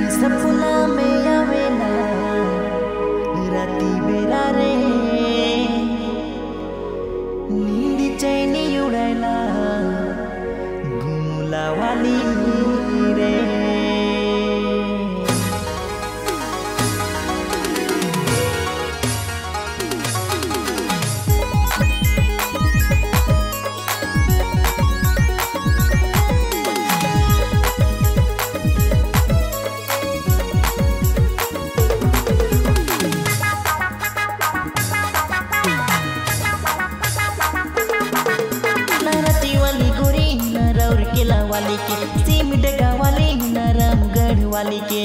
सपना में आवेला राती बेरा रे नींद चैनी उड़ैला घुमुला वाली रे। केला वाली के सीम डगा वाली नरमगढ़ वाली के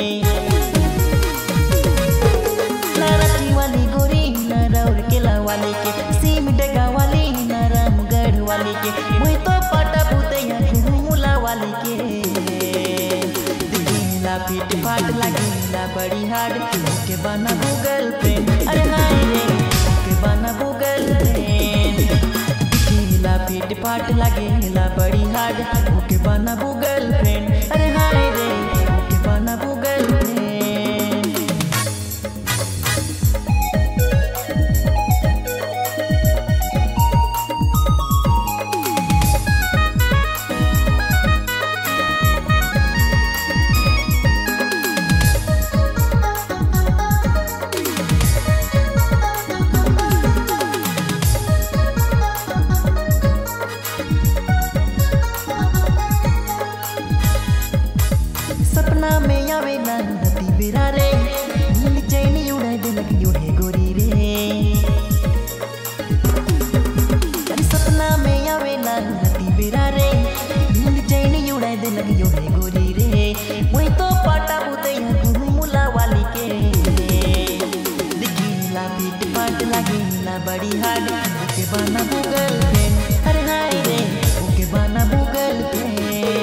लाराची वाली गोरी नरौर केला वाली के सीम डगा वाली नरमगढ़ वाली के मैं तो पाटा बुतैया घुमुला वाली के दिखला पीट फाट लगेला बड़ी हार्ड के बना गूगल फ्रेंड। अरे हाय रे के बना गूगल फ्रेंड पीट फाट लगेला बड़ी हार्ड ओके बना गूगल फ्रेंड। अरे हाय रे ओके बना गूगल फ्रेंड। सपना में आवेला राती बेरा रे नींद चैनी उड़ाई दे लगी ओढ़े गोरी रे। सपना में आवेला राती बेरा रे नींद चैनी उड़ाई दे लगी ओढ़े गोरी रे। मैं तो पाटा बुतैया घुमुला वाली के दिखला पीट फाट लगेला बड़ी हार्ड ओके बना गूगल फ्रेंड। अरे हाय रे ओके बना गूगल फ्रेंड।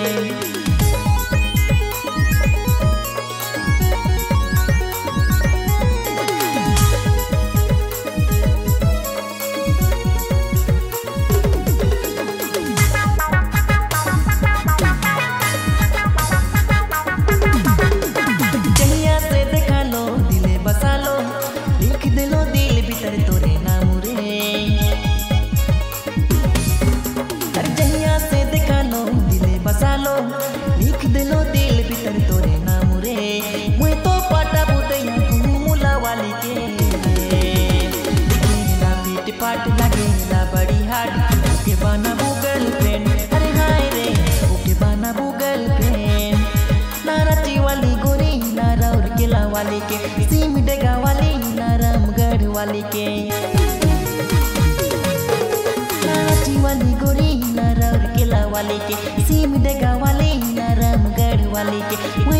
लिख दिलो दिल भीतर तोरे नाम रे। मैं तो पाटा बुतैया घुमुला वाली के दिखला पीट फाट लगेला बड़ी हार्ड ओके बना गूगल फ्रेंड। अरे हाय रे ओके बना गूगल फ्रेंड। लाराची वाली गोरी नरौर केला वाली के सीम डगा वाली नरमगढ़ वाली के लाराची वाली गोरी नरौर केला वाली के सीम डगा वाली नरमगढ़ वाली के।